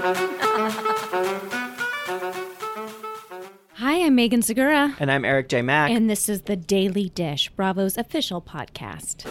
Hi, I'm Megan Segura. And I'm Eric J. Mack. And this is The Daily Dish, Bravo's official podcast.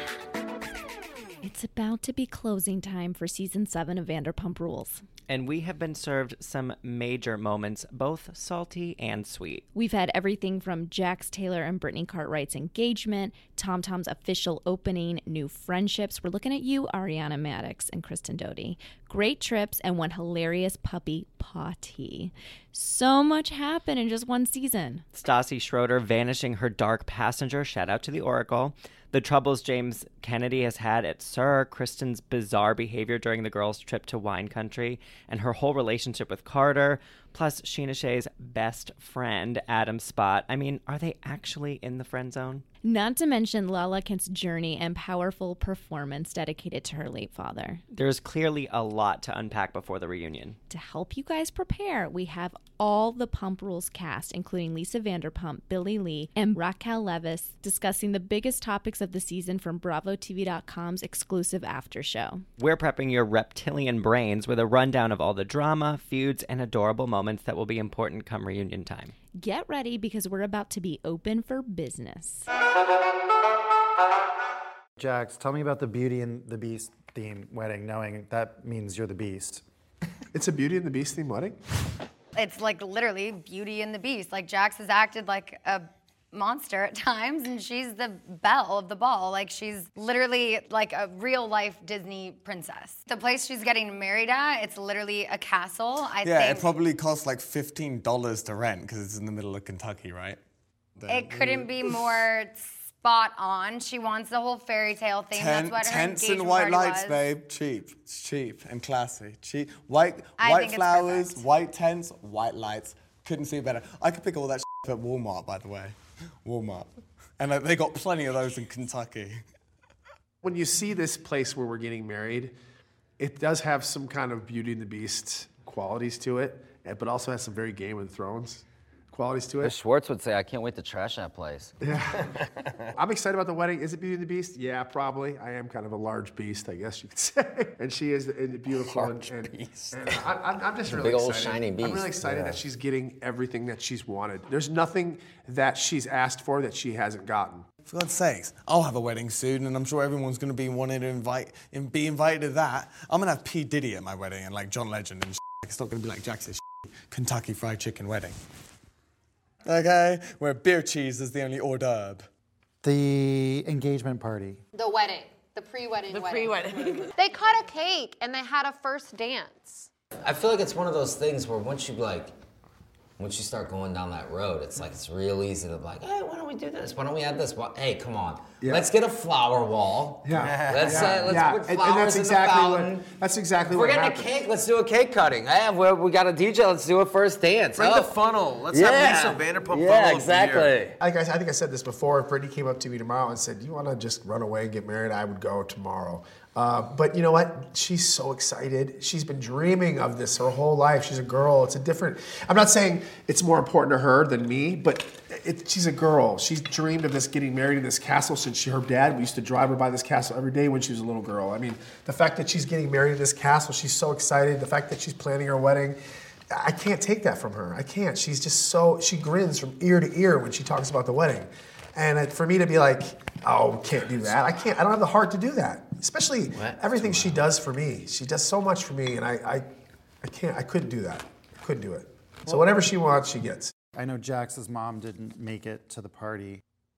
It's about to be closing time for Season 7 of Vanderpump Rules. And we have been served some major moments, both salty and sweet. We've had everything from Jax Taylor and Brittany Cartwright's engagement, Tom Tom's official opening, new friendships. We're looking at you, Ariana Madix and Kristen Doty. Great trips and one hilarious puppy party. So much happened in just one season. Stassi Schroeder vanishing her dark passenger. Shout out to the Oracle. The troubles James Kennedy has had at SUR, Kristen's bizarre behavior during the girls' trip to wine country, and her whole relationship with Carter, plus Sheena Shea's best friend, Adam Spott. I mean, are they actually in the friend zone? Not to mention Lala Kent's journey and powerful performance dedicated to her late father. There's clearly a lot to unpack before the reunion. To help you guys prepare, we have all the Pump Rules cast, including Lisa Vanderpump, Billy Lee, and Raquel Leviss, discussing the biggest topics of the season from BravoTV.com's exclusive after show. We're prepping your reptilian brains with a rundown of all the drama, feuds, and adorable moments that will be important come reunion time. Get ready because we're about to be open for business. Jax, tell me about the Beauty and the Beast theme wedding, knowing that means you're the Beast. It's a Beauty and the Beast theme wedding? It's like literally Beauty and the Beast. Like Jax has acted like a monster at times, and she's the belle of the ball. Like she's literally like a real life Disney princess. The place she's getting married at, it's literally a castle. I think it probably costs like $15 to rent because it's in the middle of Kentucky, right? It couldn't be more spot on. She wants the whole fairy tale thing. That's what her tents engagement and white party lights, was. babe. Cheap. It's cheap and classy. Cheap. White I think it's flowers, perfect. white tents, white lights. Couldn't see better. I could pick all that at Walmart, by the way. Walmart. And they got plenty of those in Kentucky. When you see this place where we're getting married, it does have some kind of Beauty and the Beast qualities to it, but also has some very Game of Thrones qualities to it. As Schwartz would say, I can't wait to trash that place. Yeah. I'm excited about the wedding. Is it Beauty and the Beast? Yeah, probably. I am kind of a large beast, I guess you could say. And she is beautiful. Beast. And I'm just really big old excited. shiny beast. I'm really excited that she's getting everything that she's wanted. There's nothing that she's asked for that she hasn't gotten. For God's sakes, I'll have a wedding soon, and I'm sure everyone's going to be wanting to be invited to that. I'm going to have P. Diddy at my wedding and like John Legend and It's not going to be like Jax's Kentucky Fried Chicken wedding. Okay? Where beer cheese is the only hors d'oeuvre. The engagement party. The wedding. The pre-wedding wedding. Pre-wedding. They cut a cake and they had a first dance. I feel like it's one of those things where once you start going down that road, it's like it's real easy to be like, hey, why don't we do this? Why don't we add this? Hey, come on. Yeah. Let's get a flower wall. Yeah. Let's put And flowers in the fountain. That's exactly If what we're getting happened. a cake, let's do a cake cutting. Hey, we got a DJ, let's do a first dance. Bring the funnel. Let's have Lisa Vanderpump funnel. Yeah, exactly. I think I said this before. If Brittany came up to me tomorrow and said, "Do you want to just run away and get married?" I would go tomorrow. But you know what? She's so excited. She's been dreaming of this her whole life. She's a girl. I'm not saying it's more important to her than me, but she's a girl. She's dreamed of this, getting married in this castle since her dad. We used to drive her by this castle every day when she was a little girl. I mean, the fact that she's getting married in this castle, she's so excited. The fact that she's planning her wedding, I can't take that from her. I can't. She's just she grins from ear to ear when she talks about the wedding. And for me to be like, oh, can't do that. I don't have the heart to do that. Especially everything she does for me. She does so much for me, and I couldn't do that. I couldn't do it. So whatever she wants, she gets. I know Jax's mom didn't make it to the party.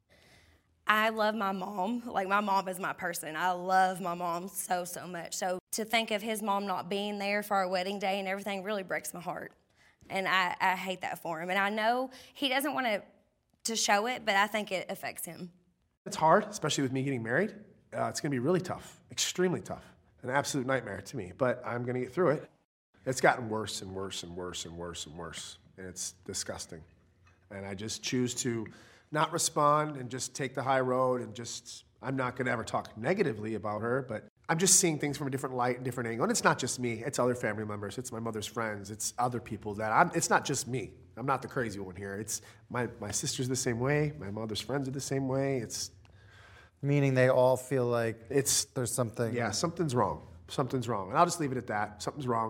I love my mom. Like, my mom is my person. I love my mom so, so much. So to think of his mom not being there for our wedding day and everything really breaks my heart. And I hate that for him. And I know he doesn't want to show it, but I think it affects him. It's hard, especially with me getting married. It's going to be really tough, extremely tough, an absolute nightmare to me. But I'm going to get through it. It's gotten worse and worse and worse and worse and worse, and it's disgusting. And I just choose to not respond and just take the high road and I'm not going to ever talk negatively about her, but I'm just seeing things from a different light and different angle. And it's not just me. It's other family members. It's my mother's friends. It's other people it's not just me. I'm not the crazy one here. It's my sister's the same way. My mother's friends are the same way. Meaning they all feel like there's something. Yeah, something's wrong. Something's wrong. And I'll just leave it at that. Something's wrong.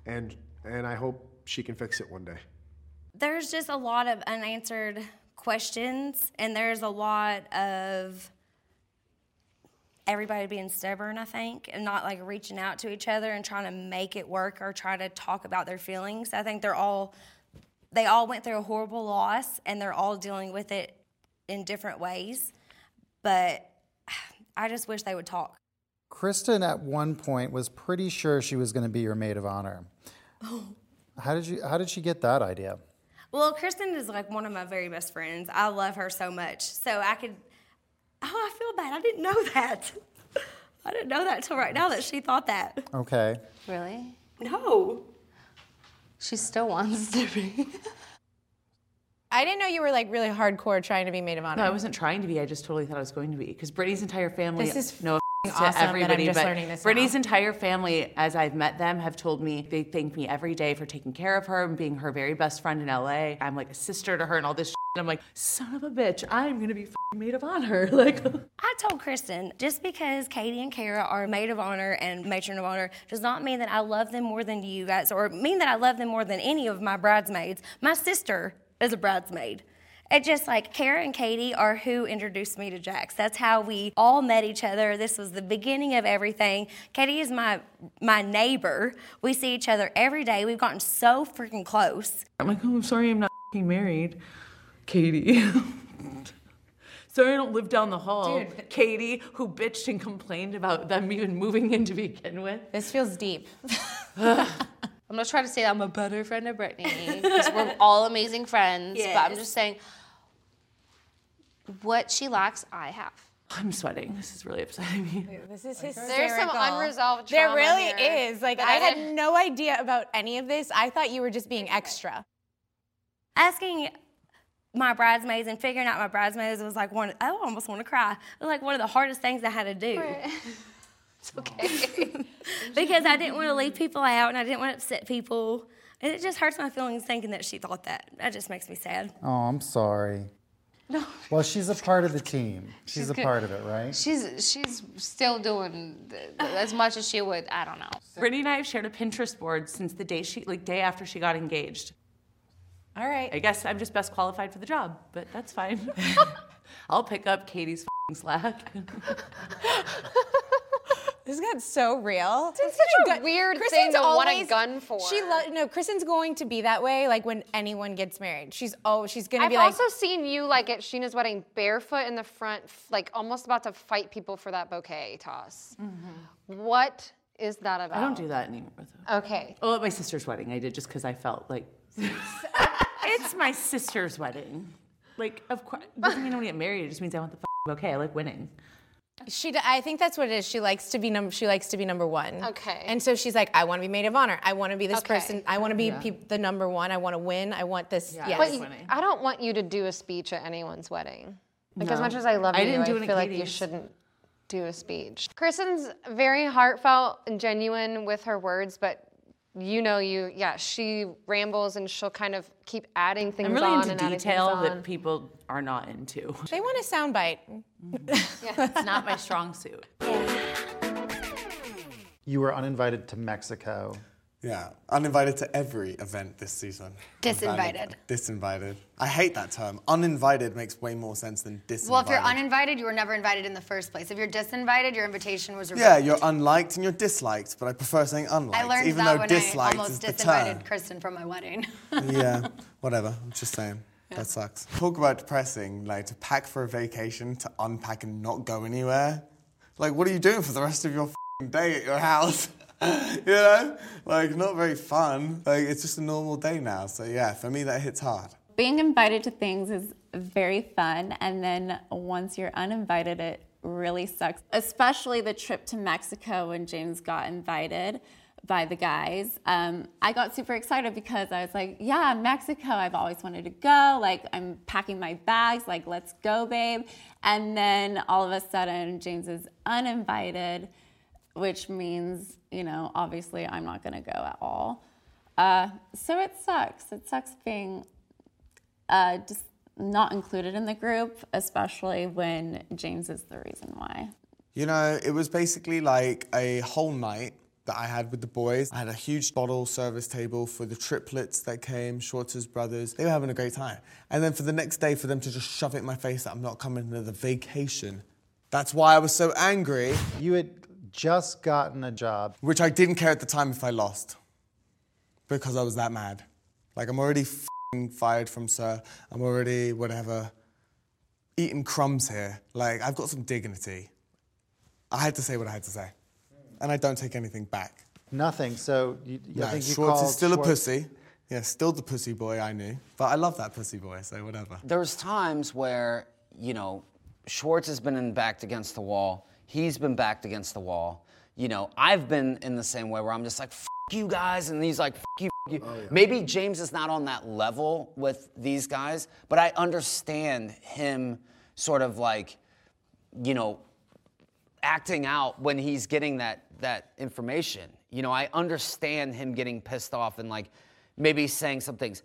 and I hope she can fix it one day. There's just a lot of unanswered questions, and there's a lot of everybody being stubborn, I think, and not like reaching out to each other and trying to make it work or try to talk about their feelings. I think they all went through a horrible loss, and they're all dealing with it in different ways. But I just wish they would talk. Kristen at one point was pretty sure she was going to be your maid of honor. How did she get that idea? Well, Kristen is like one of my very best friends. I love her so much. So I feel bad. I didn't know that. I didn't know that till right now that she thought that. Okay. Really? No. She still wants to be. I didn't know you were like really hardcore trying to be maid of honor. No, I wasn't trying to be. I just totally thought I was going to be. Because Brittany's entire family. This is no awesome to everybody, that I'm just but learning this Brittany's now. entire family, as I've met them, have told me they thank me every day for taking care of her and being her very best friend in LA. I'm like a sister to her and all this shit. And I'm like, son of a bitch, I'm gonna be maid of honor. Like, I told Kristen, just because Katie and Kara are maid of honor and matron of honor does not mean that I love them more than you guys, or mean that I love them more than any of my bridesmaids. My sister is a bridesmaid. It's just like Kara and Katie are who introduced me to Jax. That's how we all met each other. This was the beginning of everything. Katie is my neighbor. We see each other every day. We've gotten so freaking close. I'm like, oh, I'm sorry I'm not married, Katie. Sorry I don't live down the hall. Dude. Katie, who bitched and complained about them even moving in to begin with. This feels deep. I'm not trying to say that I'm a better friend of Brittany, because we're all amazing friends, Yes. but I'm just saying what she lacks, I have. I'm sweating. This is really upsetting me. This is hysterical. There's some unresolved There trauma really here is. Like, that I had didn't- no idea about any of this. I thought you were just being extra. Asking my bridesmaids and figuring out my bridesmaids was like I almost want to cry. It was like one of the hardest things I had to do. It's okay. Because I didn't want to leave people out and I didn't want to upset people. And it just hurts my feelings thinking that she thought that. That just makes me sad. Oh, I'm sorry. No. Well, she's a part of the team. She's a good. part of it, right? She's still doing as much as she would. I don't know. Brittany and I have shared a Pinterest board since the day day after she got engaged. All right. I guess I'm just best qualified for the job, but that's fine. I'll pick up Katie's slack. This got so real. It's such a weird thing to want a gun for. Kristen's going to be that way. Like when anyone gets married, she's gonna I've be like. also seen you like at Sheena's wedding barefoot in the front, like almost about to fight people for that bouquet toss. Mm-hmm. What is that about? I don't do that anymore, though. Okay. Oh, at my sister's wedding, I did just because I felt like it's my sister's wedding. Like, of course, it doesn't mean I want to get married. It just means I want the bouquet. I like winning. I think that's what it is. She likes to be number one. Okay. And so she's like, I want to be maid of honor. I want to be this Okay. person. I want to be the number one. I want to win. I want this. Yeah, Yes. But I don't want you to do a speech at anyone's wedding. Like as No. much as I love you, I didn't do it I at feel like you Katie's. shouldn't do a speech. Kristen's very heartfelt and genuine with her words, but she rambles and she'll kind of keep adding things I'm really on into and adding detail things on. that people are not into. They want a soundbite. It's not my strong suit. You were uninvited to Mexico. Yeah, uninvited to every event this season. Disinvited. Disinvited. I hate that term. Uninvited makes way more sense than disinvited. Well, if you're uninvited, you were never invited in the first place. If you're disinvited, your invitation was revoked. Yeah, you're unliked and you're disliked, but I prefer saying unliked, I learned even that though when disliked I almost is the disinvited term. Kristen from my wedding. Yeah, whatever. I'm just saying. That sucks. Talk about depressing, like to pack for a vacation, to unpack and not go anywhere. Like, what are you doing for the rest of your day at your house? You know? Like, not very fun. Like, it's just a normal day now. So yeah, for me that hits hard. Being invited to things is very fun, and then once you're uninvited, it really sucks. Especially the trip to Mexico when James got invited by the guys. I got super excited because I was like, yeah, Mexico, I've always wanted to go. Like, I'm packing my bags, like, let's go, babe. And then all of a sudden, James is uninvited, which means, obviously I'm not gonna go at all. So it sucks. It sucks being just not included in the group, especially when James is the reason why. It was basically like a whole night that I had with the boys. I had a huge bottle service table for the triplets that came, Schwartz's brothers. They were having a great time. And then for the next day, for them to just shove it in my face that I'm not coming to the vacation. That's why I was so angry. You had just gotten a job. Which I didn't care at the time if I lost. Because I was that mad. Like, I'm already f***ing fired from Sir. I'm already, whatever, eating crumbs here. Like, I've got some dignity. I had to say what I had to say. And I don't take anything back. Nothing. So I think you Schwartz called is still Schwartz- a pussy. Yeah, still the pussy boy I knew. But I love that pussy boy, so whatever. There's times where, you know, Schwartz has been backed against the wall. He's been backed against the wall. You know, I've been in the same way where I'm just like, F you guys, and he's like, F you, F you. Oh, yeah. Maybe James is not on that level with these guys, but I understand him sort of like, you know, acting out when he's getting that information. You know, I understand him getting pissed off and like maybe saying some things.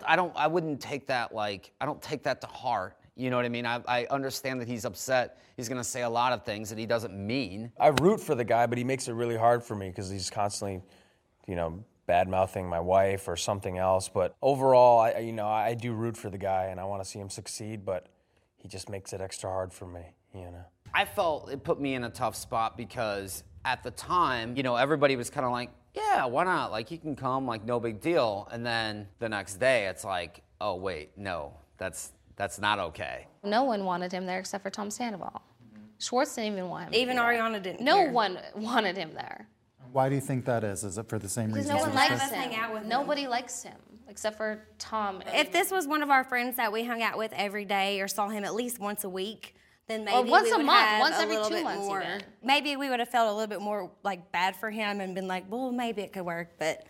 I wouldn't take that like, I don't take that to heart. You know what I mean? I understand that he's upset. He's going to say a lot of things that he doesn't mean. I root for the guy, but he makes it really hard for me because he's constantly, you know, bad-mouthing my wife or something else. But overall, I do root for the guy, and I want to see him succeed, but he just makes it extra hard for me, you know? I felt it put me in a tough spot because at the time, you know, everybody was kind of like, yeah, why not? Like, he can come, like, no big deal. And then the next day, it's like, oh, wait, no, that's not okay. No one wanted him there except for Tom Sandoval. Schwartz didn't even want him. Even there. Ariana didn't. No care. one wanted him there. Why do you think that is? Is it for the same Because reason? no one likes us hang out with him. Nobody likes him except for Tom. If this was one of our friends that we hung out with every day or saw him at least once a week, then maybe Or once we a would month, have once a every little 2 bit months more. even. Maybe we would have felt a little bit more like bad for him and been like, well, maybe it could work, but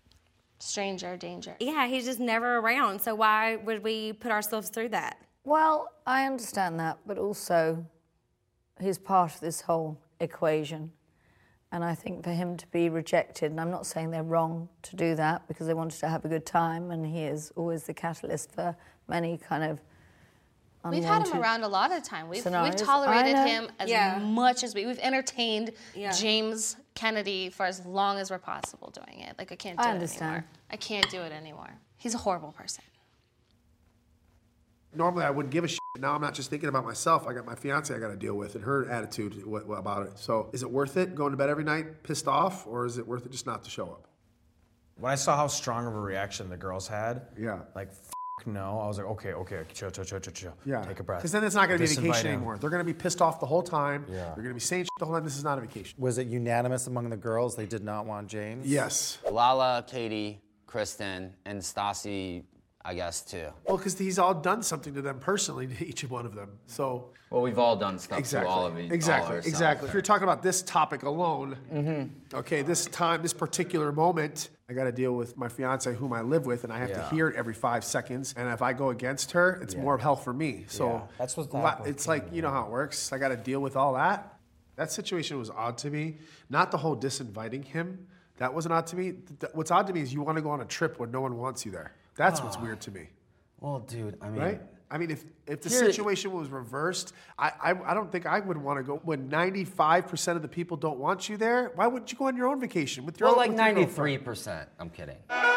stranger danger. Yeah, he's just never around. So why would we put ourselves through that? Well, I understand that, but also he's part of this whole equation. And I think for him to be rejected, and I'm not saying they're wrong to do that because they wanted to have a good time, and he is always the catalyst for many kind of We've had him around a lot of time. We've scenarios. tolerated I know. him as much as we've entertained James Kennedy for as long as we're possible doing it. Like, I can't do it anymore. I can't do it anymore. He's a horrible person. Normally, I wouldn't give a shit. Now I'm not just thinking about myself. I got my fiance I got to deal with and her attitude about it. So is it worth it going to bed every night pissed off, or is it worth it just not to show up? When I saw how strong of a reaction the girls had, yeah, like, no, I was like, okay, chill. Yeah. Take a breath. Because then it's not going to be a Disinvite vacation him. anymore. They're going to be pissed off the whole time. Yeah. They're going to be saying shit the whole time. This is not a vacation. Was it unanimous among the girls? They did not want James? Yes. Lala, Katie, Kristen, and Stassi, I guess, too. Well, because he's all done something to them personally, to each one of them. So. Well, we've all done stuff Exactly. to all of you. Exactly. If you're talking about this topic alone, okay, this time, this particular moment, I got to deal with my fiance, whom I live with, and I have to hear it every 5 seconds. And if I go against her, it's more hell for me. So that's what's it's like, you know how it works. I got to deal with all that. That situation was odd to me. Not the whole disinviting him. That wasn't odd to me. What's odd to me is you want to go on a trip where no one wants you there. That's what's weird to me. Well, dude, I mean... Right? I mean, if the situation was reversed, I don't think I would want to go. When 95% of the people don't want you there, why wouldn't you go on your own vacation with your Well, own? like 93%. I'm kidding.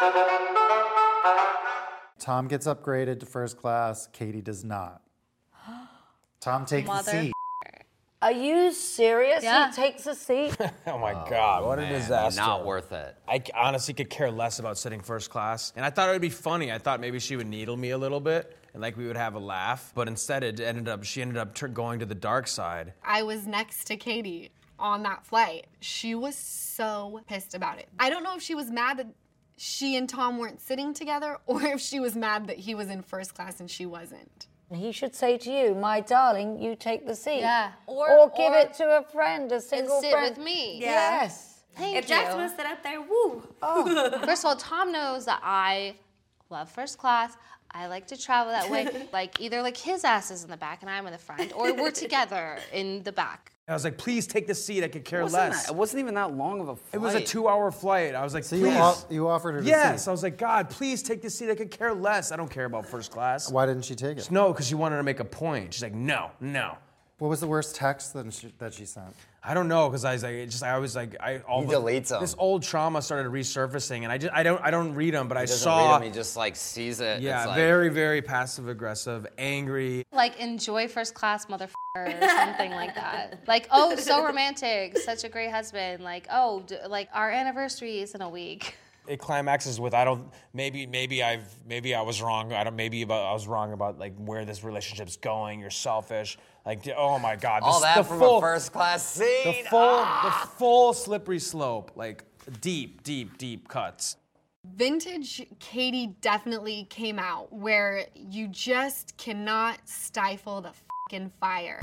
Tom gets upgraded to first class. Katie does not. Tom takes the seat. Are you serious? Yeah. He takes a seat? Oh my God, what a disaster. Not worth it. I honestly could care less about sitting first class. And I thought it would be funny. I thought maybe she would needle me a little bit and like we would have a laugh. But instead she ended up going to the dark side. I was next to Katie on that flight. She was so pissed about it. I don't know if she was mad that she and Tom weren't sitting together or if she was mad that he was in first class and she wasn't. He should say to you, my darling, you take the seat. Yeah. Or give it to a friend, a single sit friend. with me. Yeah. Yes. Thank If you. Jax would have sit up there, woo. First of all, Tom knows that I love first class. I like to travel that way. Like, either like his ass is in the back and I'm in the front, or we're together in the back. I was like, please take the seat. I could care It less. wasn't even that long of a flight. It was a 2-hour flight. I was like, So please. you offered her the Yes. seat. I was like, God, please take the seat. I could care less. I don't care about first class. Why didn't she take it? No, because she wanted to make a point. She's like, no. What was the worst text that she sent? I don't know, because deletes them. This old trauma started resurfacing, and I don't read them, but I doesn't saw. read them, he just like sees it. Yeah, it's like, very, very passive aggressive, angry. Like, enjoy first class, motherfucker, or something like that. Like, oh, so romantic, such a great husband. Like, oh, like our anniversary is in a week. It climaxes with maybe I was wrong. I was wrong about like where this relationship's going. You're selfish. Like, oh my God, all that from a first class scene. The full slippery slope, like deep cuts. Vintage Katie definitely came out where you just cannot stifle the fucking fire.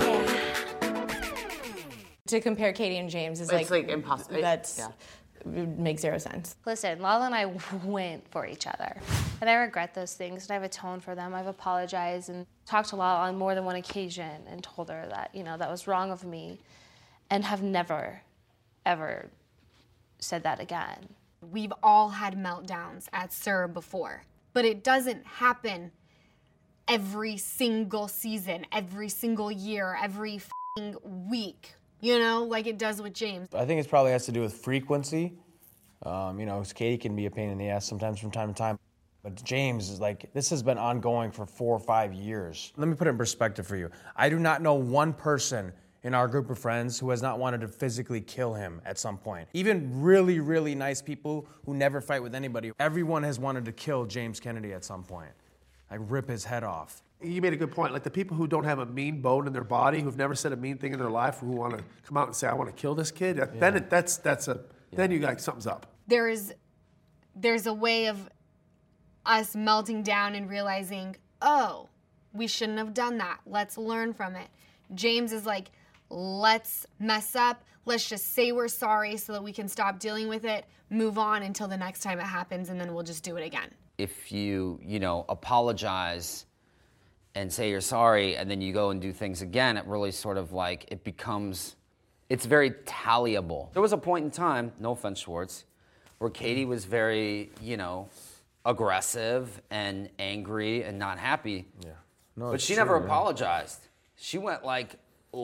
To compare Katie and James is It's like impossible. It makes zero sense. Listen, Lala and I went for each other. And I regret those things, and I've atoned for them. I've apologized and talked to Lala on more than one occasion and told her that, that was wrong of me, and have never, ever said that again. We've all had meltdowns at SUR before, but it doesn't happen every single season, every single year, every f***ing week. Like it does with James. I think it probably has to do with frequency. Katie can be a pain in the ass sometimes from time to time. But James is like, this has been ongoing for 4 or 5 years. Let me put it in perspective for you. I do not know one person in our group of friends who has not wanted to physically kill him at some point. Even really, really nice people who never fight with anybody. Everyone has wanted to kill James Kennedy at some point. Like rip his head off. You made a good point. Like the people who don't have a mean bone in their body, who've never said a mean thing in their life, who want to come out and say, "I want to kill this kid," then you got something's up. There's a way of us melting down and realizing, oh, we shouldn't have done that. Let's learn from it. James is like, let's mess up. Let's just say we're sorry so that we can stop dealing with it, move on until the next time it happens, and then we'll just do it again. If you apologize and say you're sorry, and then you go and do things again, it really sort of like, it's very tallyable. There was a point in time, no offense, Schwartz, where Katie was very, aggressive and angry and not happy. Yeah. No, but she never apologized. She went like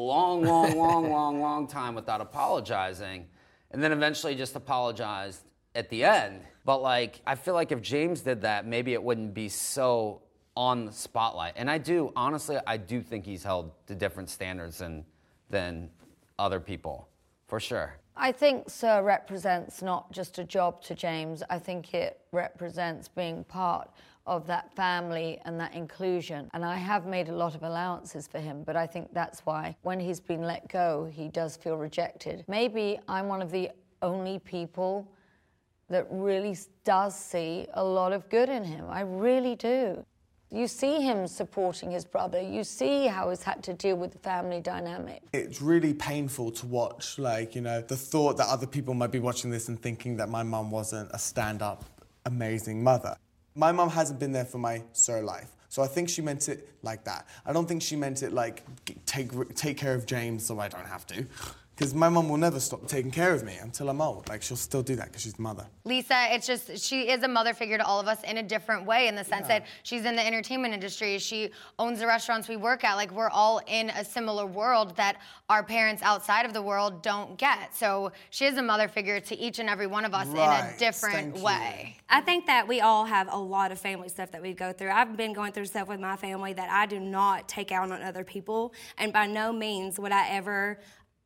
long time without apologizing, and then eventually just apologized at the end. But like, I feel like if James did that, maybe it wouldn't be so on the spotlight. And I do think he's held to different standards than other people, for sure. I think SUR represents not just a job to James. I think it represents being part of that family and that inclusion. And I have made a lot of allowances for him, but I think that's why when he's been let go, he does feel rejected. Maybe I'm one of the only people that really does see a lot of good in him. I really do. You see him supporting his brother. You see how he's had to deal with the family dynamic. It's really painful to watch, the thought that other people might be watching this and thinking that my mum wasn't a stand-up, amazing mother. My mum hasn't been there for my SUR life, so I think she meant it like that. I don't think she meant it like, take care of James so I don't have to. Because my mum will never stop taking care of me until I'm old. Like, she'll still do that because she's the mother. Lisa, it's just, she is a mother figure to all of us in a different way, in the sense that she's in the entertainment industry. She owns the restaurants we work at. Like, we're all in a similar world that our parents outside of the world don't get. So she is a mother figure to each and every one of us in a different way. I think that we all have a lot of family stuff that we go through. I've been going through stuff with my family that I do not take out on other people, and by no means would I ever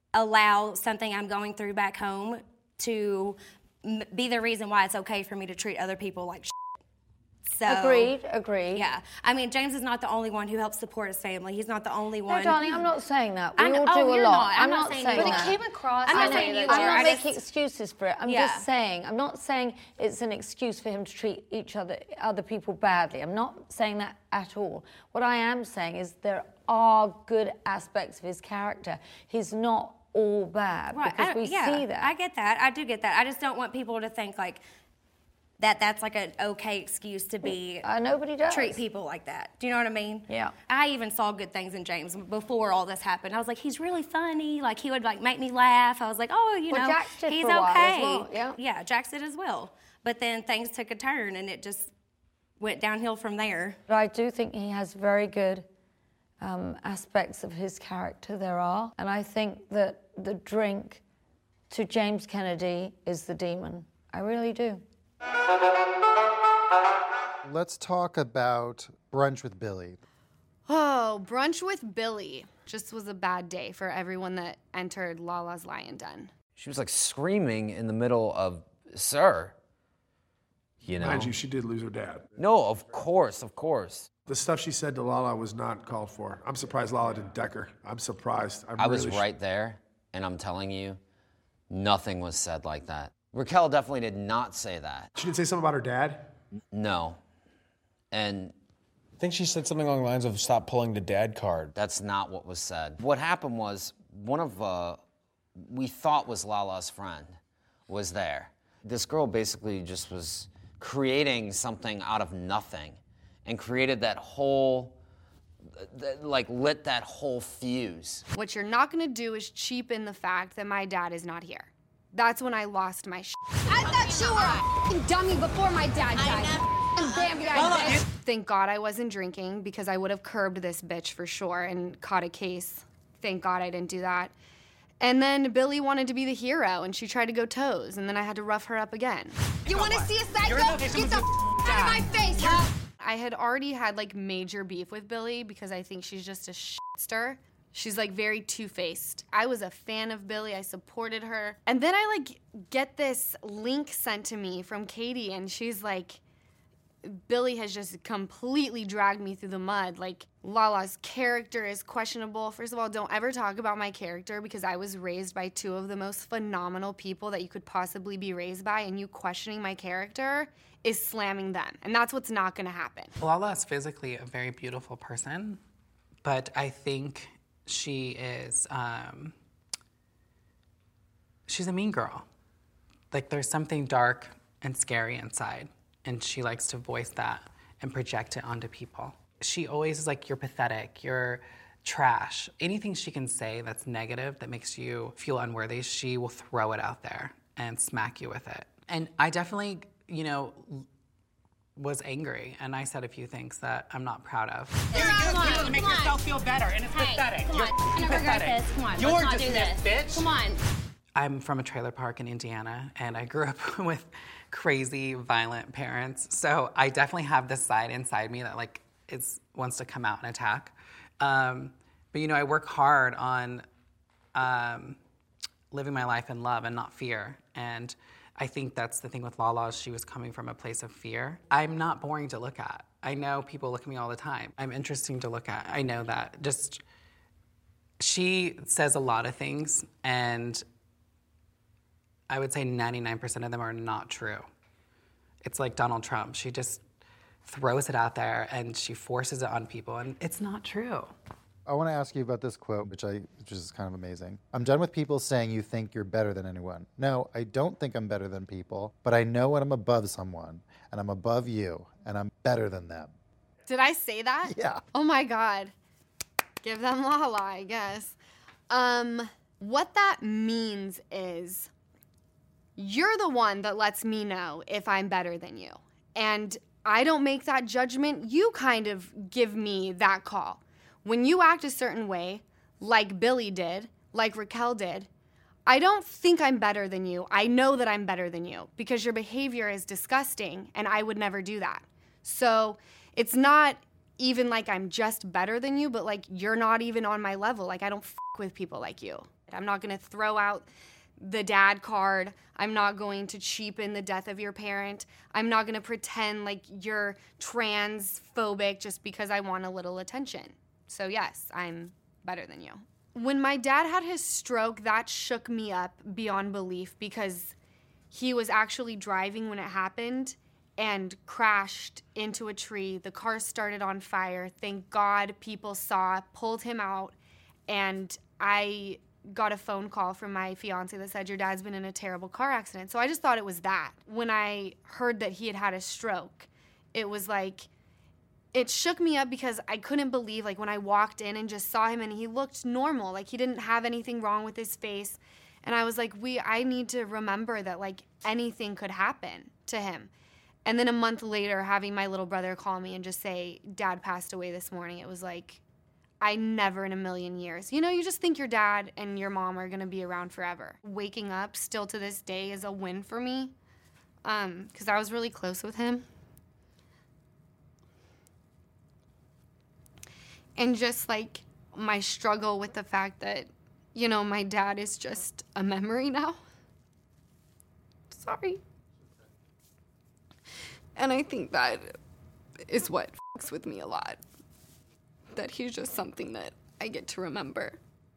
allow something I'm going through back home to be the reason why it's okay for me to treat other people like shit. So, Agreed. Yeah. I mean, James is not the only one who helps support his family. He's not the only one. No, darling, I'm not saying that. We all do you're a lot. Not. I'm not saying that. But it came across. I'm not saying you are. I'm not making excuses for it. I'm just saying, I'm not saying it's an excuse for him to treat other people badly. I'm not saying that at all. What I am saying is there are good aspects of his character. He's not all bad, because we see that. I get that. I do get that. I just don't want people to think like that's like an okay excuse to be nobody does treat people like that. Do you know what I mean? Yeah. I even saw good things in James before all this happened. I was like, he's really funny. Like, he would like make me laugh. I was like, oh, Jax did he's for a while okay. as well. Yeah, Jax did as well. But then things took a turn and it just went downhill from there. But I do think he has very good aspects of his character there are. And I think that the drink to James Kennedy is the demon. I really do. Let's talk about Brunch with Billy. Oh, Brunch with Billy just was a bad day for everyone that entered Lala's Lion Den. She was like screaming in the middle of, "Sir." You know? Mind you, she did lose her dad. No, of course, of course. The stuff she said to Lala was not called for. I'm surprised Lala didn't deck her. I'm surprised. I was right there, and I'm telling you, nothing was said like that. Raquel definitely did not say that. She didn't say something about her dad? No. And I think she said something along the lines of stop pulling the dad card. That's not what was said. What happened was one of, we thought was Lala's friend was there. This girl basically just was creating something out of nothing and created that whole, lit that whole fuse. What you're not gonna do is cheapen the fact that my dad is not here. That's when I lost my shit. I thought you were a f***ing dummy before my dad died. Damn you guys. Thank God I wasn't drinking because I would have curbed this bitch for sure and caught a case. Thank God I didn't do that. And then Billy wanted to be the hero and she tried to go toes and then I had to rough her up again. You want to see a psycho? Get the f*** out of my face, huh? I had already had like major beef with Billy because I think she's just a shitster. She's like very two-faced. I was a fan of Billy, I supported her. And then I like get this link sent to me from Katie and she's like, Billy has just completely dragged me through the mud. Like, Lala's character is questionable. First of all, don't ever talk about my character because I was raised by two of the most phenomenal people that you could possibly be raised by, and you questioning my character is slamming them. And that's what's not gonna happen. Lala is physically a very beautiful person, but I think she is, she's a mean girl. Like, there's something dark and scary inside. And she likes to voice that and project it onto people. She always is like, you're pathetic, you're trash. Anything she can say that's negative, that makes you feel unworthy, she will throw it out there and smack you with it. And I definitely, was angry, and I said a few things that I'm not proud of. You're doing it to make yourself feel better, and it's pathetic. Come on, You're pathetic. Come on, You're let's not just do this, this. bitch. Come on. I'm from a trailer park in Indiana, and I grew up with crazy, violent parents. So I definitely have this side inside me that wants to come out and attack. But I work hard on living my life in love and not fear. And I think that's the thing with Lala, she was coming from a place of fear. I'm not boring to look at. I know people look at me all the time. I'm interesting to look at. I know that. She says a lot of things, and I would say 99% of them are not true. It's like Donald Trump. She just throws it out there and she forces it on people, and it's not true. I want to ask you about this quote, which is kind of amazing. I'm done with people saying you think you're better than anyone. No, I don't think I'm better than people, but I know when I'm above someone, and I'm above you, and I'm better than them. Did I say that? Yeah. Oh my God. Give them Lala, I guess. What that means is you're the one that lets me know if I'm better than you. And I don't make that judgment. You kind of give me that call. When you act a certain way, like Billy did, like Raquel did, I don't think I'm better than you. I know that I'm better than you because your behavior is disgusting and I would never do that. So it's not even like I'm just better than you, but like you're not even on my level. Like I don't f*** with people like you. I'm not gonna throw out the dad card. I'm not going to cheapen the death of your parent. I'm not gonna pretend like you're transphobic just because I want a little attention. So yes, I'm better than you. When my dad had his stroke, that shook me up beyond belief because he was actually driving when it happened and crashed into a tree. The car started on fire. Thank God people saw, pulled him out, and I got a phone call from my fiance that said, your dad's been in a terrible car accident. So I just thought it was that. When I heard that he had had a stroke, it was like, it shook me up because I couldn't believe, like when I walked in and just saw him and he looked normal, like he didn't have anything wrong with his face. And I was like, I need to remember that like anything could happen to him. And then a month later, having my little brother call me and just say, Dad passed away this morning, it was like, I never in a million years. You know, you just think your dad and your mom are gonna be around forever. Waking up still to this day is a win for me, because I was really close with him. And just like my struggle with the fact that, you know, my dad is just a memory now. Sorry. And I think that is what fucks with me a lot. That he's just something that I get to remember.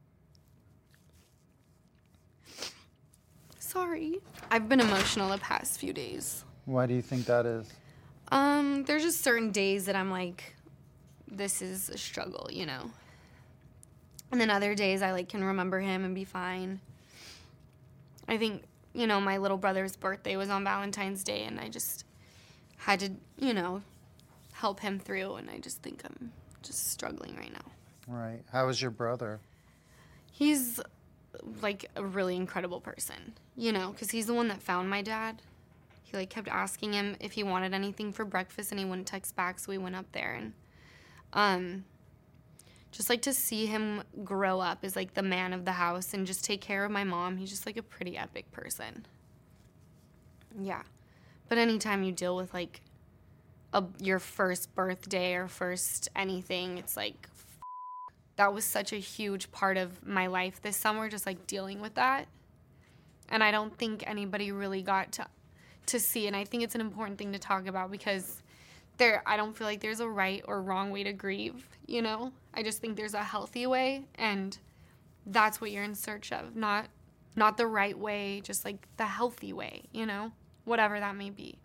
Sorry. I've been emotional the past few days. Why do you think that is? There's just certain days that I'm like, this is a struggle, you know? And then other days I like can remember him and be fine. I think, you know, my little brother's birthday was on Valentine's Day and I just had to, you know, help him through, and I just think I'm just struggling right now. Right. How is your brother? He's like a really incredible person, you know, because he's the one that found my dad. He like kept asking him if he wanted anything for breakfast and he wouldn't text back, so we went up there, and just like to see him grow up as like the man of the house and just take care of my mom. He's just like a pretty epic person. Yeah. But anytime you deal with like your first birthday or first anything, it's like, that was such a huge part of my life this summer, just like dealing with that. And I don't think anybody really got to see, and I think it's an important thing to talk about, because I don't feel like there's a right or wrong way to grieve, you know? I just think there's a healthy way, and that's what you're in search of. Not the right way, just like the healthy way, you know? Whatever that may be.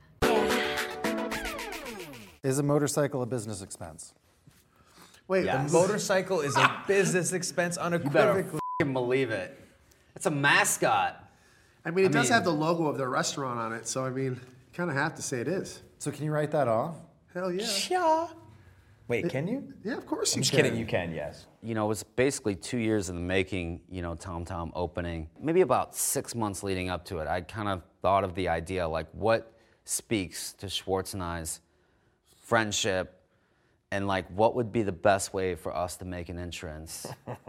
Is a motorcycle a business expense? Wait, Yes. a motorcycle is a business expense You better unequivocally. f***ing believe it. It's a mascot. I mean, it does have the logo of their restaurant on it, so I mean, you kind of have to say it is. So can you write that off? Hell yeah. Yeah. Wait, can you? Yeah, of course I'm you just can. kidding. You can, yes. You know, it was basically 2 years in the making, you know, Tom Tom opening. Maybe about 6 months leading up to it, I kind of thought of the idea, like, what speaks to Schwartz and I's friendship, and like, what would be the best way for us to make an entrance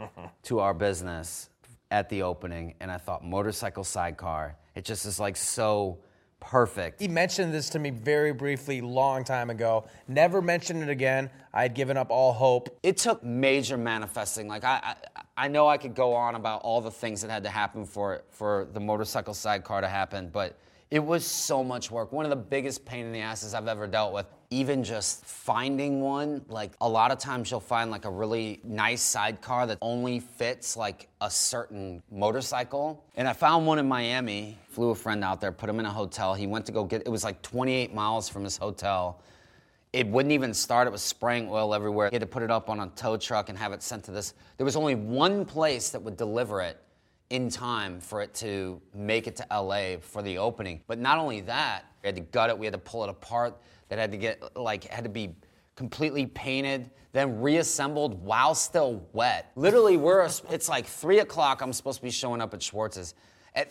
to our business at the opening? And I thought motorcycle sidecar. It just is like so perfect. He mentioned this to me very briefly, long time ago. Never mentioned it again. I had given up all hope. It took major manifesting. Like I know I could go on about all the things that had to happen for the motorcycle sidecar to happen, but it was so much work. One of the biggest pain in the asses I've ever dealt with. Even just finding one, like a lot of times you'll find like a really nice sidecar that only fits like a certain motorcycle. And I found one in Miami, flew a friend out there, put him in a hotel. He went to go get, it was like 28 miles from his hotel. It wouldn't even start, it was spraying oil everywhere. He had to put it up on a tow truck and have it sent to this. There was only one place that would deliver it in time for it to make it to LA for the opening. But not only that, we had to gut it, we had to pull it apart. That had to get, like, had to be completely painted, then reassembled while still wet. Literally, it's like 3 o'clock, I'm supposed to be showing up at Schwartz's. At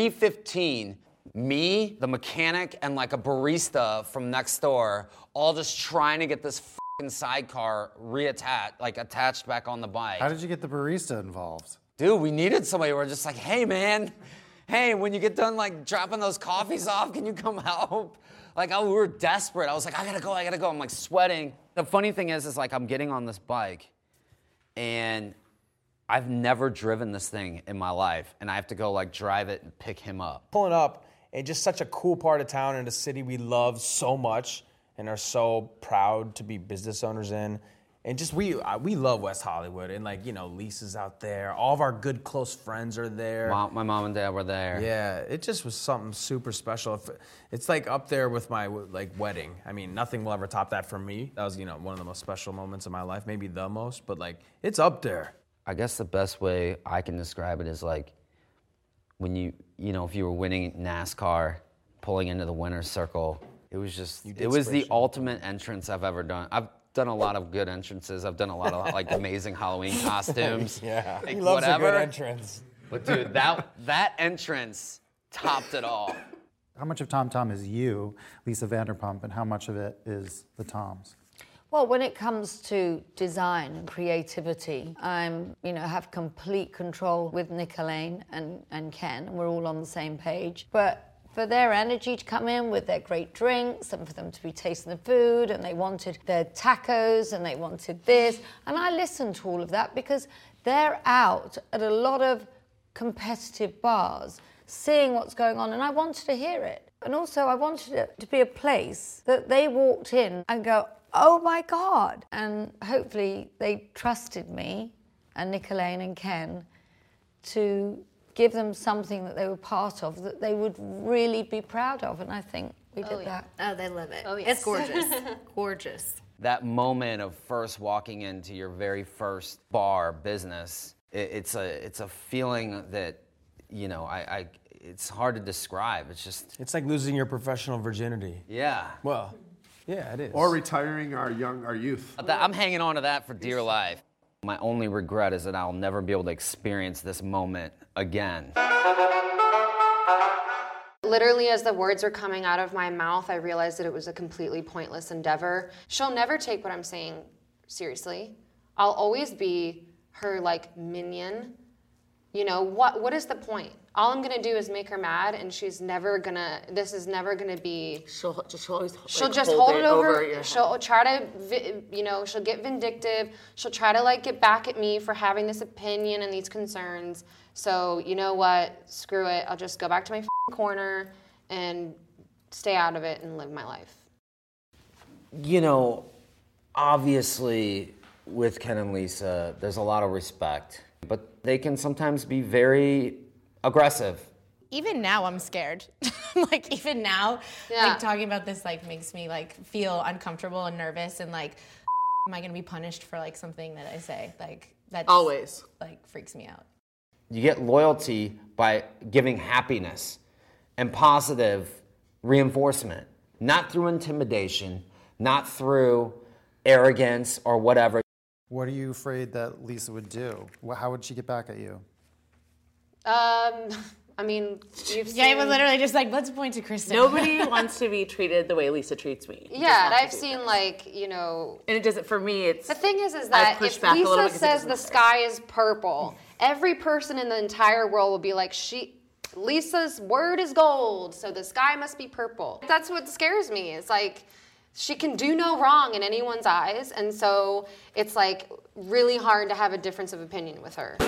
3:15, me, the mechanic, and like a barista from next door, all just trying to get this fucking sidecar attached back on the bike. How did you get the barista involved? Dude, we needed somebody. We're just like, hey, man, when you get done like dropping those coffees off, can you come help? Like, we were desperate. I was like, I gotta go. I'm like sweating. The funny thing is like I'm getting on this bike and I've never driven this thing in my life. And I have to go like drive it and pick him up. Pulling up in just such a cool part of town in a city we love so much and are so proud to be business owners in. And just we love West Hollywood, and like, you know, Lisa's out there. All of our good close friends are there. My mom and dad were there. Yeah, it just was something super special. It's like up there with my like wedding. I mean, nothing will ever top that for me. That was, you know, one of the most special moments of my life, maybe the most, but like it's up there. I guess the best way I can describe it is like when you know, if you were winning NASCAR, pulling into the winner's circle, it was just, it was the ultimate entrance I've ever done. I've done a lot of good entrances. I've done a lot of like amazing Halloween costumes. Yeah, like, he loves whatever. a good entrance. But dude, that entrance topped it all. How much of Tom Tom is you, Lisa Vanderpump, and how much of it is the Toms? Well, when it comes to design and creativity, I'm, have complete control with Nick Elaine and Ken, and we're all on the same page. But for their energy to come in with their great drinks and for them to be tasting the food, and they wanted their tacos and they wanted this, and I listened to all of that because they're out at a lot of competitive bars seeing what's going on, and I wanted to hear it. And also I wanted it to be a place that they walked in and go, oh my God. And hopefully they trusted me and Nick Elaine and Ken to give them something that they were part of that they would really be proud of. And I think we did that. Oh, they love it. Oh, yes. It's gorgeous. Gorgeous. That moment of first walking into your very first bar business, it's a feeling that, it's hard to describe. It's like losing your professional virginity. Yeah. Well, yeah, it is. Or retiring our youth. I'm hanging on to that for dear life. My only regret is that I'll never be able to experience this moment again. Literally, as the words were coming out of my mouth, I realized that it was a completely pointless endeavor. She'll never take what I'm saying seriously. I'll always be her, minion. What is the point? All I'm gonna do is make her mad, and this is never gonna be... She'll just hold it over your head. She'll try to, she'll get vindictive. She'll try to, get back at me for having this opinion and these concerns. So, you know what? Screw it. I'll just go back to my corner and stay out of it and live my life. Obviously, with Ken and Lisa, there's a lot of respect, but they can sometimes be very aggressive. Even now, I'm scared. Even now, talking about this, makes me, feel uncomfortable and nervous and, am I going to be punished for, something that I say? That always, freaks me out. You get loyalty by giving happiness and positive reinforcement, not through intimidation, not through arrogance or whatever. What are you afraid that Lisa would do? How would she get back at you? You've seen... Yeah, I was literally just let's point to Kristen. Nobody wants to be treated the way Lisa treats me. Yeah, and I've seen And it doesn't, for me, it's... The thing is that if Lisa says the sky is purple, every person in the entire world will be like, Lisa's word is gold, so the sky must be purple. That's what scares me. It's she can do no wrong in anyone's eyes, and so it's really hard to have a difference of opinion with her.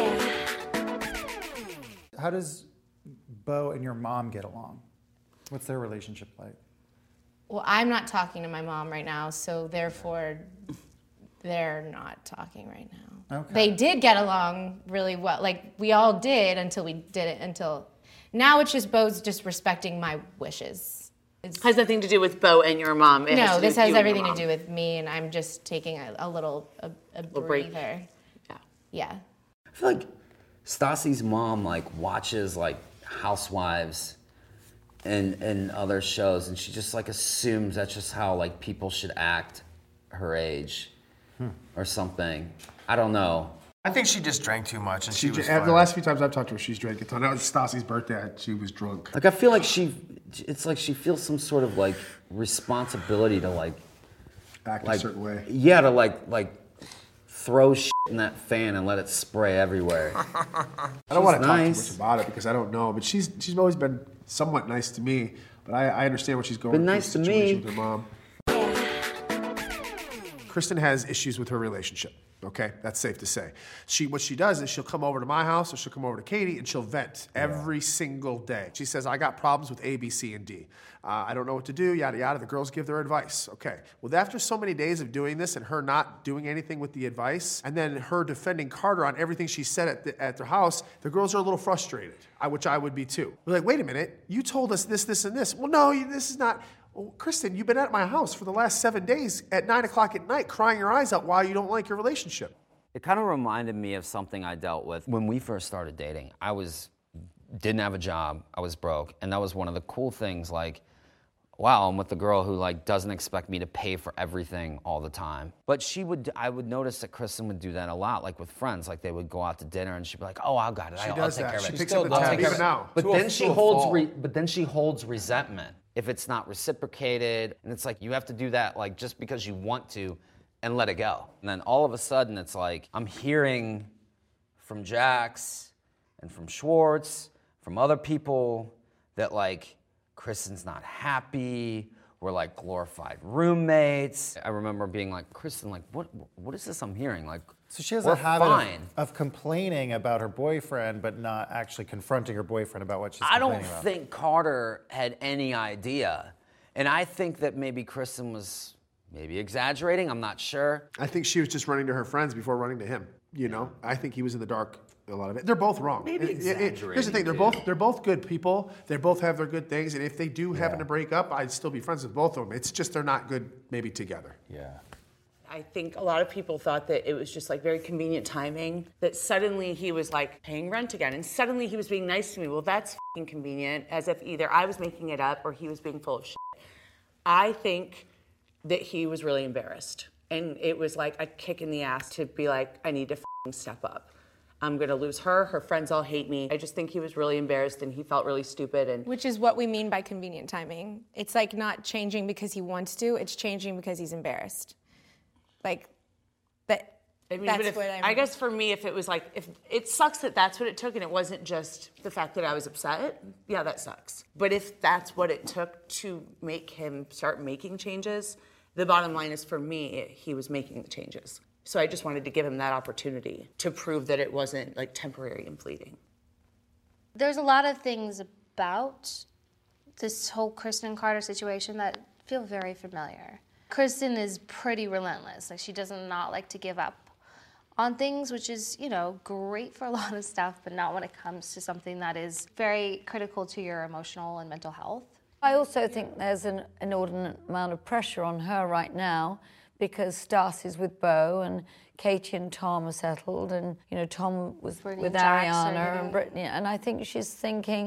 How does Beau and your mom get along? What's their relationship like? Well, I'm not talking to my mom right now, so therefore they're not talking right now. Okay. They did get along really well. We all did until we didn't. Until now, it's just Beau's just respecting my wishes. It has nothing to do with Beau and your mom. No, this has everything to do with me, and I'm just taking a little break. breather. Yeah. I feel like Stassi's mom watches Housewives and other shows, and she just assumes that's just how people should act her age or something. I don't know. I think she just drank too much, and she was the last few times I've talked to her, she's drank a ton. That was Stassi's birthday. She was drunk. I feel like it's she feels some sort of responsibility to act a certain way. Yeah, to throw shit in that fan and let it spray everywhere. I don't want to talk too much about it because I don't know, but she's always been somewhat nice to me. But I understand what she's going through. Been nice to me. With her mom. Kristen has issues with her relationship. Okay, that's safe to say. What she does is she'll come over to my house or she'll come over to Katie and she'll vent every single day. She says, I got problems with A, B, C, and D. I don't know what to do, yada, yada. The girls give their advice. Okay, well, after so many days of doing this and her not doing anything with the advice, and then her defending Carter on everything she said at their house, the girls are a little frustrated, which I would be too. We're like, wait a minute, you told us this, this, and this. Well, no, this is not... Well, Kristen, you've been at my house for the last 7 days at 9 o'clock at night crying your eyes out why you don't like your relationship. It kind of reminded me of something I dealt with when we first started dating. I didn't have a job, I was broke, and that was one of the cool things, wow, I'm with a girl who doesn't expect me to pay for everything all the time. But I would notice that Kristen would do that a lot, with friends. They would go out to dinner and she'd be like, oh, I got it. I'll take care of it. She picks up the tab even now. But then she holds resentment if it's not reciprocated. And it's you have to do that just because you want to and let it go. And then all of a sudden, it's like I'm hearing from Jax and from Schwartz, from other people, that like Kristen's not happy. We're like glorified roommates. I remember being like, Kristen, like, what is this I'm hearing? Like, So she has we're a habit fine. of complaining about her boyfriend, but not actually confronting her boyfriend about what she's I complaining don't about. think Carter had any idea. And I think that maybe Kristen was maybe exaggerating. I'm not sure. I think she was just running to her friends before running to him. You know, I think he was in the dark a lot of it. They're both wrong. Maybe exaggerating. Here's the thing: they're both good people. They both have their good things, and if they do happen to break up, I'd still be friends with both of them. It's just they're not good, maybe together. Yeah. I think a lot of people thought that it was just like very convenient timing, that suddenly he was like paying rent again, and suddenly he was being nice to me. Well, that's f***ing convenient, as if either I was making it up or he was being full of shit. I think that he was really embarrassed, and it was like a kick in the ass to be like, I need to f***ing step up. I'm gonna lose her friends all hate me. I just think he was really embarrassed and he felt really stupid. And Which is what we mean by convenient timing. It's like not changing because he wants to, it's changing because he's embarrassed. Like, that. I mean, that's but if, what I guess for me, if it was like, if it sucks that that's what it took and it wasn't just the fact that I was upset, yeah, that sucks. But if that's what it took to make him start making changes, the bottom line is for me, he was making the changes. So I just wanted to give him that opportunity to prove that it wasn't like temporary and fleeting. There's a lot of things about this whole Kristen Carter situation that feel very familiar. Kristen is pretty relentless. Like, she does not like to give up on things, which is, you know, great for a lot of stuff, but not when it comes to something that is very critical to your emotional and mental health. I also think there's an inordinate amount of pressure on her right now because Stacy's with Beau and Katie and Tom are settled, and, you know, Tom was Brittany with and Jackson. Ariana and Brittany, and I think she's thinking,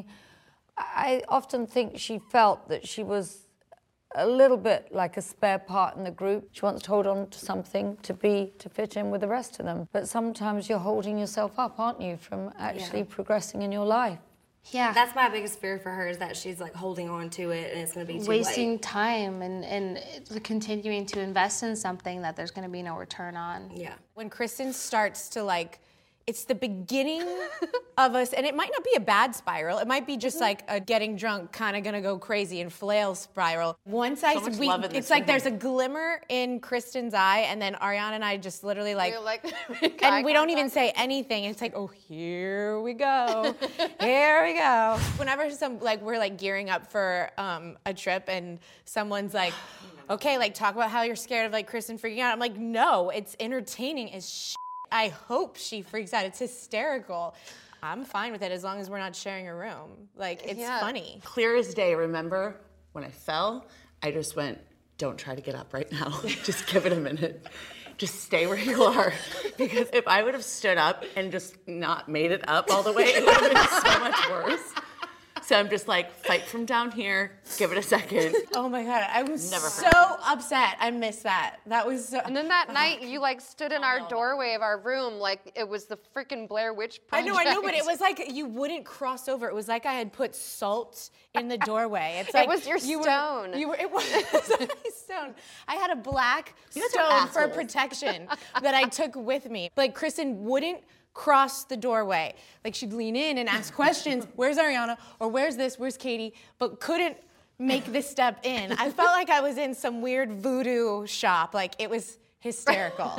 I often think she felt that she was a little bit like a spare part in the group. She wants to hold on to something to fit in with the rest of them. But sometimes you're holding yourself up, aren't you, from actually progressing in your life? Yeah. That's my biggest fear for her, is that she's like holding on to it and it's going to be too wasting late. time and continuing to invest in something that there's going to be no return on. Yeah. When Kristen starts to like, it's the beginning of us, and it might not be a bad spiral. It might be just like a getting drunk, kind of gonna go crazy and flail spiral. Once So much love in this it's like movie. there's a glimmer in Kristen's eye, and then Ariana and I just literally like, We're like and we don't even say anything. It's like, oh, here we go, here we go. Whenever we're like gearing up for a trip, and someone's like, okay, like talk about how you're scared of like Kristen freaking out. I'm like, no, it's entertaining as shit. I hope she freaks out. It's hysterical. I'm fine with it as long as we're not sharing a room. Like, it's funny. Clear as day, remember when I fell, I just went, don't try to get up right now. Just give it a minute. Just stay where you are. Because if I would have stood up and just not made it up all the way, it would have been so much worse. So I'm just like, fight from down here, give it a second. Oh my God, I was Never so upset. I missed that. That was so... And then that night, you like stood in our doorway of our room like it was the freaking Blair Witch Project. I know, but it was like you wouldn't cross over. It was like I had put salt in the doorway. It's like it was your stone. It was my stone. I had a black guys are stone for assholes. protection that I took with me. Like, Kristen wouldn't cross the doorway. Like, she'd lean in and ask questions, where's Ariana? Or where's this? Where's Katie? But couldn't make this step in. I felt like I was in some weird voodoo shop. Like, it was hysterical.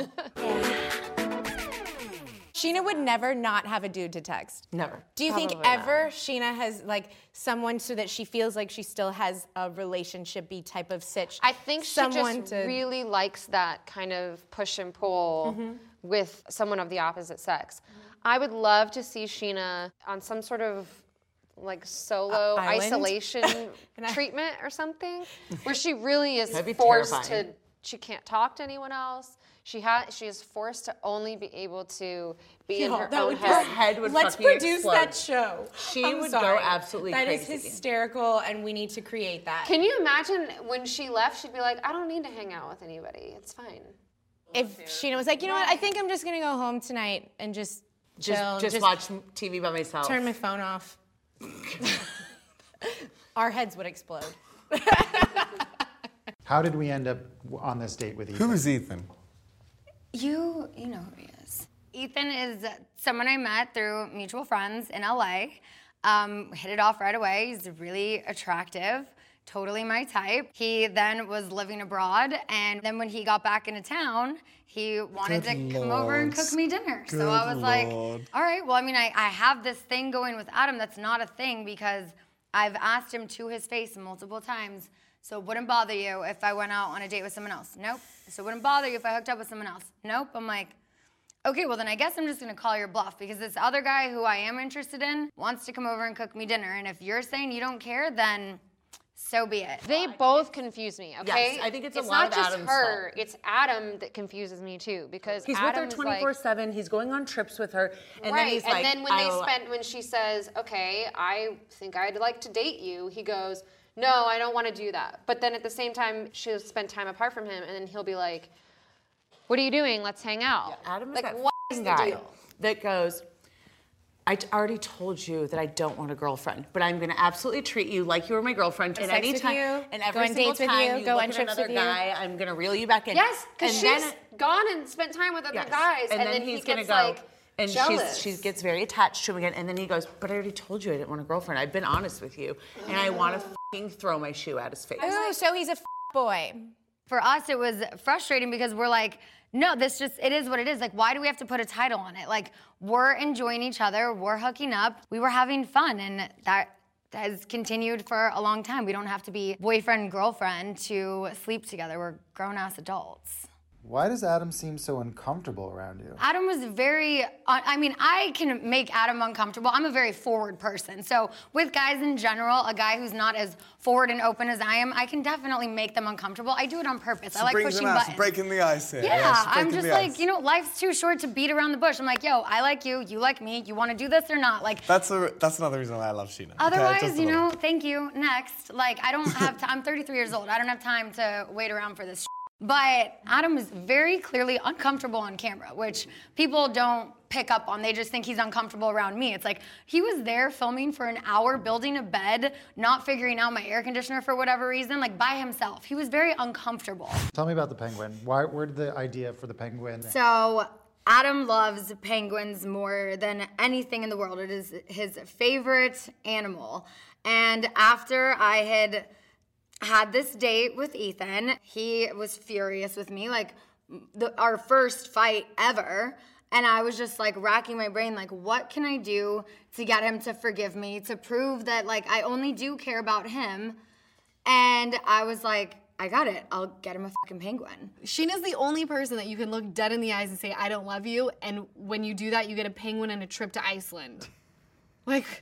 Sheena would never not have a dude to text. Never. Do you think Probably ever Sheena has like someone so that she feels like she still has a relationship-y type of sitch? I think she just really likes that kind of push and pull with someone of the opposite sex. I would love to see Sheena on some sort of like solo Island? isolation treatment or something, where she really is That'd be forced terrifying. to, she can't talk to anyone else. She is forced to only be able to be in her own Her head would Let's fucking produce explode. that show. She I'm would sorry. go absolutely That crazy. is hysterical, and we need to create that. Can you imagine when she left, she'd be like, I don't need to hang out with anybody. It's fine. If Sheena was like, you know what, I think I'm just gonna go home tonight and just chill. Just watch TV by myself. Turn my phone off. Our heads would explode. How did we end up on this date with Ethan? Who is Ethan? You know who he is. Ethan is someone I met through mutual friends in LA. Hit it off right away. He's really attractive, totally my type. He then was living abroad, and then when he got back into town, he wanted to come over and cook me dinner. So I was like, all right, well, I mean, I have this thing going with Adam that's not a thing because I've asked him to his face multiple times. So it wouldn't bother you if I went out on a date with someone else? Nope. So it wouldn't bother you if I hooked up with someone else? Nope. I'm like, okay, well then I guess I'm just gonna call your bluff because this other guy who I am interested in wants to come over and cook me dinner. And if you're saying you don't care, then so be it. They both confuse me, okay? Yes, I think it's a lot of not just Adam's her, fault. it's Adam that confuses me too because He's Adam's with her 24/7. He's going on trips with her, and right. then he's like, and then when she says, "Okay, I think I'd like to date you," he goes, "No, I don't want to do that." But then at the same time, she'll spend time apart from him, and then he'll be like, "What are you doing? Let's hang out." Yeah, Adam is like, that what is the guy deal? that goes, I already told you that I don't want a girlfriend, but I'm going to absolutely treat you like you were my girlfriend. And sex any with time, you, and go every on single dates with time you, you go look on at trips another with you. guy, I'm going to reel you back in. Yes, because And she's then- gone and spent time with other Yes. guys, and then he he's going to gets go. like And jealous. she gets very attached to him again. And then he goes, but I already told you I didn't want a girlfriend. I've been honest with you. And I want to f***ing throw my shoe at his face. Ooh, so he's a boy. For us, it was frustrating because we're like, no, it is what it is. Like, why do we have to put a title on it? Like, we're enjoying each other, we're hooking up, we were having fun, and that has continued for a long time. We don't have to be boyfriend and girlfriend to sleep together. We're grown-ass adults. Why does Adam seem so uncomfortable around you? Adam was very, I can make Adam uncomfortable. I'm a very forward person. So with guys in general, a guy who's not as forward and open as I am, I can definitely make them uncomfortable. I do it on purpose. I like pushing buttons. Breaking the ice here. Yeah, she's I'm breaking just the like, ice. life's too short to beat around the bush. I'm like, yo, I like you like me, you want to do this or not? Like, That's another reason why I love Sheena. otherwise, Okay, just a little. thank you, next. Like, I don't have time, I'm 33 years old, I don't have time to wait around for this. But Adam is very clearly uncomfortable on camera, which people don't pick up on. They just think he's uncomfortable around me. It's like he was there filming for an hour, building a bed, not figuring out my air conditioner for whatever reason, like by himself. He was very uncomfortable. Tell me about the penguin. Where did the idea for the penguin? So Adam loves penguins more than anything in the world. It is his favorite animal. And after I had this date with Ethan, he was furious with me, like our first fight ever. And I was just like racking my brain, like, what can I do to get him to forgive me, to prove that like I only do care about him? And I was like, I got it. I'll get him a fucking penguin. Sheena's the only person that you can look dead in the eyes and say, I don't love you. And when you do that, you get a penguin and a trip to Iceland. Like,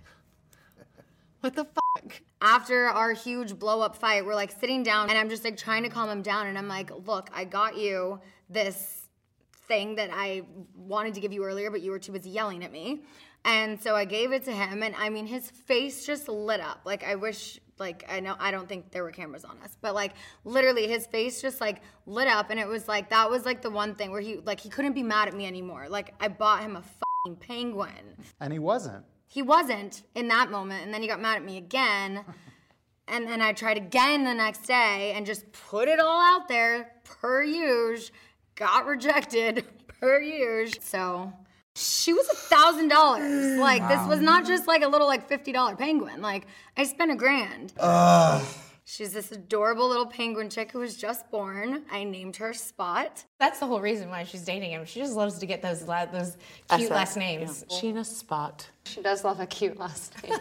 what the fuck? After our huge blow up fight, we're like sitting down and I'm just like trying to calm him down. And I'm like, look, I got you this thing that I wanted to give you earlier, but you were too busy yelling at me. And so I gave it to him. And I mean, his face just lit up. Like, I wish, like, I don't think there were cameras on us, but like literally his face just like lit up. And it was like, that was like the one thing where he couldn't be mad at me anymore. Like, I bought him a fucking penguin. And he wasn't. He wasn't in that moment, and then he got mad at me again. And then I tried again the next day and just put it all out there, per usual. Got rejected, per usual. So she was $1,000. Like, wow. This was not just like a little like $50 penguin. Like, I spent $1,000. She's this adorable little penguin chick who was just born. I named her Spot. That's the whole reason why she's dating him. She just loves to get those cute last names. Yeah. Sheena Spot. She does love a cute last name.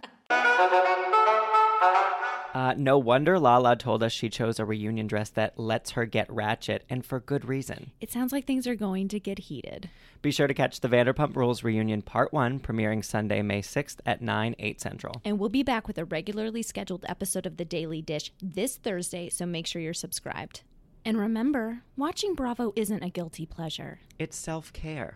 No wonder Lala told us she chose a reunion dress that lets her get ratchet, and for good reason. It sounds like things are going to get heated. Be sure to catch the Vanderpump Rules reunion Part 1, premiering Sunday, May 6th at 9, 8 Central. And we'll be back with a regularly scheduled episode of The Daily Dish this Thursday, so make sure you're subscribed. And remember, watching Bravo isn't a guilty pleasure. It's self-care.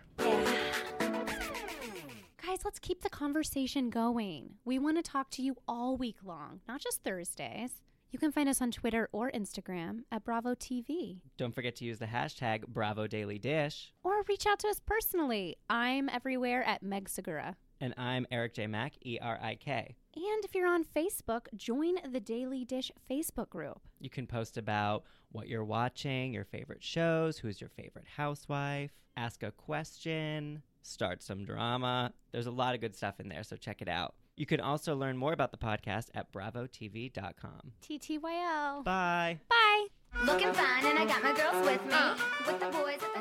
Guys, let's keep the conversation going. We want to talk to you all week long, not just Thursdays. You can find us on Twitter or Instagram at Bravo TV. Don't forget to use the hashtag BravoDailyDish. Or reach out to us personally. I'm everywhere at Meg Segura. And I'm Eric J. Mack, ERIK. And if you're on Facebook, join the Daily Dish Facebook group. You can post about what you're watching, your favorite shows, who's your favorite housewife, ask a question, start some drama. There's a lot of good stuff in there, so check it out. You can also learn more about the podcast at bravotv.com. TTYL. Bye. Bye. Looking fine, and I got my girls with me. With the boys at the